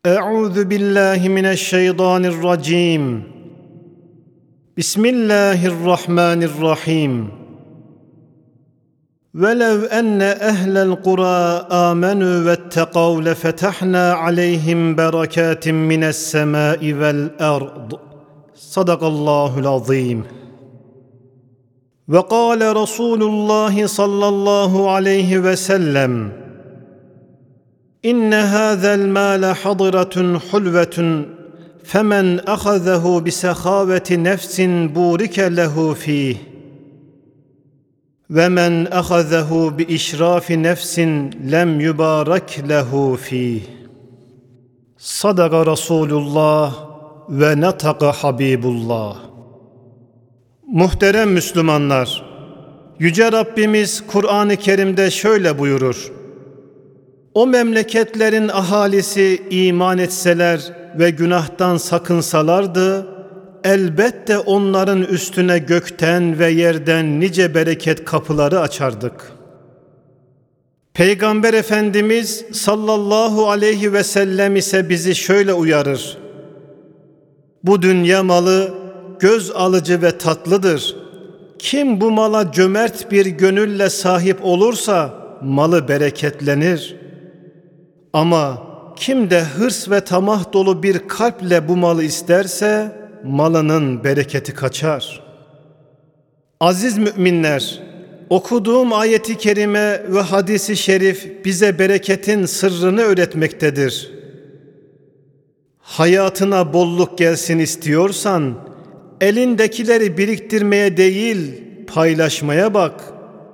أعوذ بالله من الشيطان الرجيم. بسم الله الرحمن الرحيم. ولو أن أهل القرى آمنوا واتقوا لفتحنا عليهم بركات من السماء والأرض. صدق الله العظيم. وقال رسول الله صلى الله عليه وسلم: إن هذا المال حضرة حلوة فمن أخذه بسخاوة نفس بورك له فيه ومن أخذه بإشراف نفس لم يبارك له فيه. صدق رسول الله ve nataka Habibullah. Muhterem Müslümanlar, Yüce Rabbimiz Kur'an-ı Kerim'de şöyle buyurur: O memleketlerin ahalisi iman etseler ve günahtan sakınsalardı, elbette onların üstüne gökten ve yerden nice bereket kapıları açardık. Peygamber Efendimiz sallallahu aleyhi ve sellem ise bizi şöyle uyarır: Bu dünya malı göz alıcı ve tatlıdır. Kim bu mala cömert bir gönülle sahip olursa malı bereketlenir. Ama kim de hırs ve tamah dolu bir kalple bu malı isterse malının bereketi kaçar. Aziz müminler, okuduğum ayeti kerime ve hadisi şerif bize bereketin sırrını öğretmektedir. Hayatına bolluk gelsin istiyorsan, elindekileri biriktirmeye değil, paylaşmaya bak.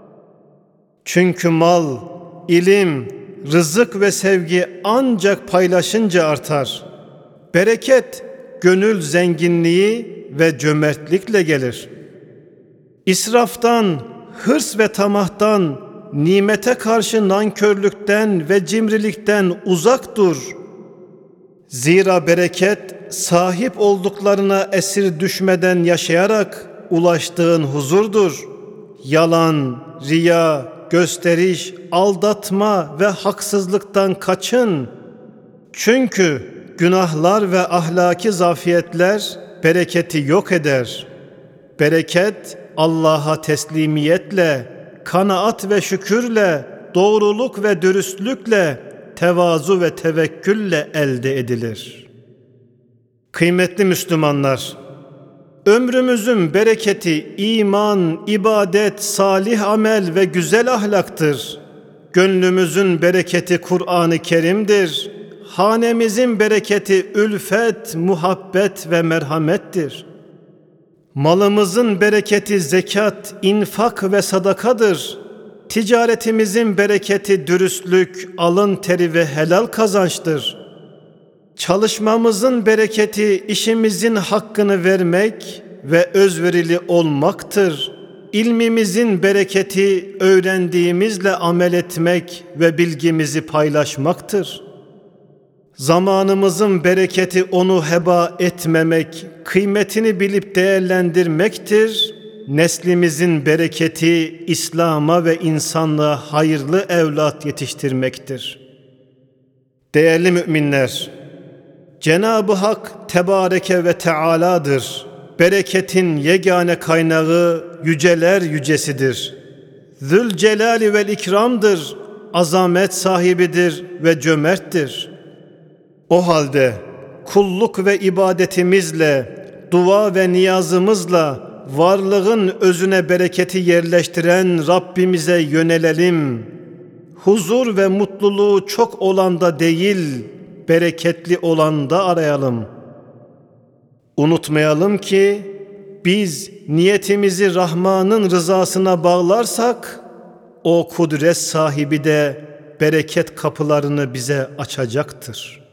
Çünkü mal, ilim, rızık ve sevgi ancak paylaşınca artar. Bereket, gönül zenginliği ve cömertlikle gelir. İsraftan, hırs ve tamahtan, nimete karşı nankörlükten ve cimrilikten uzak dur. Zira bereket, sahip olduklarına esir düşmeden yaşayarak ulaştığın huzurdur. Yalan, riya, gösteriş, aldatma ve haksızlıktan kaçın. Çünkü günahlar ve ahlaki zafiyetler bereketi yok eder. Bereket Allah'a teslimiyetle, kanaat ve şükürle, doğruluk ve dürüstlükle, tevazu ve tevekkülle elde edilir. Kıymetli Müslümanlar, ömrümüzün bereketi iman, ibadet, salih amel ve güzel ahlaktır. Gönlümüzün bereketi Kur'an-ı Kerim'dir. Hanemizin bereketi ülfet, muhabbet ve merhamettir. Malımızın bereketi zekat, infak ve sadakadır. Ticaretimizin bereketi dürüstlük, alın teri ve helal kazançtır. Çalışmamızın bereketi işimizin hakkını vermek ve özverili olmaktır. İlmimizin bereketi öğrendiğimizle amel etmek ve bilgimizi paylaşmaktır. Zamanımızın bereketi onu heba etmemek, kıymetini bilip değerlendirmektir. Neslimizin bereketi İslam'a ve insanlığa hayırlı evlat yetiştirmektir. Değerli müminler, Cenab-ı Hak Tebareke ve Teala'dır. Bereketin yegane kaynağı yüceler yücesidir. Zülcelali vel ikramdır. Azamet sahibidir ve cömerttir. O halde kulluk ve ibadetimizle, dua ve niyazımızla varlığın özüne bereketi yerleştiren Rabbimize yönelelim. Huzur ve mutluluğu çok olanda değil, bereketli olanda arayalım. Unutmayalım ki biz niyetimizi Rahman'ın rızasına bağlarsak, o kudret sahibi de bereket kapılarını bize açacaktır.